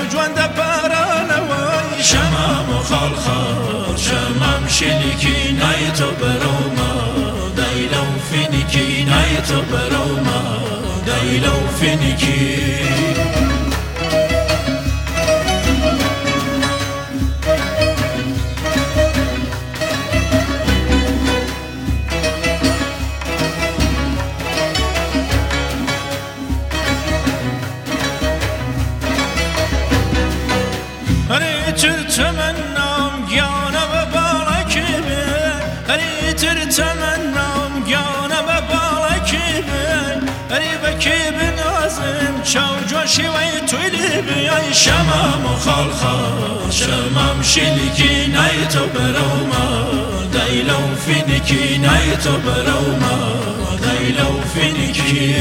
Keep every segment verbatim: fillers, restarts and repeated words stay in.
جوان دپارانوی شمام و خالخال شمام شنکی نای تو بروما دایلو فنکی نای تو بروما دایلو فنکی تمنام گیانم بالکیبه هری تر تمنام گیانم بالکیبه هری بکیبه نازم چاو جوشی وی تویلی بیای شمام و خالخال شمام شنکی نای تو بروما دایلو فنکی نای تو بروما دایلو فنکی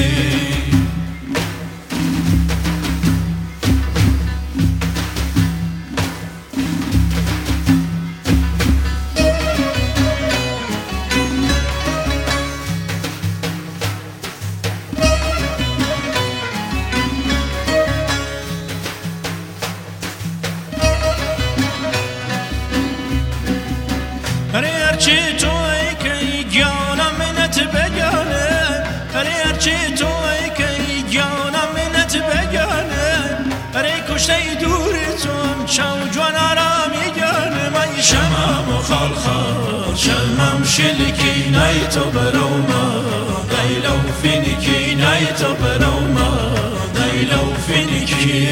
هرچی توی که گیانم منت بگانه هرچی توی که گیانم منت بگانه هری کشته دور توم چاو جوان آرامی گانه من شمام و خالخال شمام شلکی نای تو بروما دایلو فنکی نای تو بروما دایلو فنکی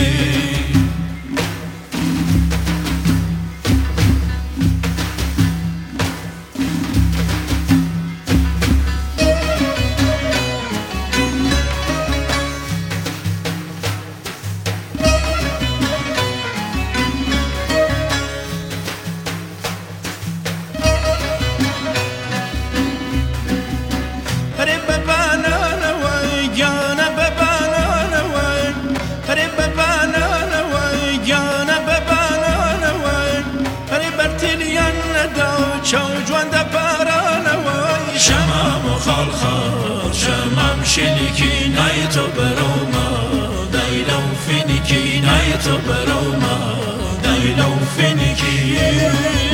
شمام و خالخال شمام شنکی نای تو بروما دایلو فنکی نای تو بروما دایلو فنکی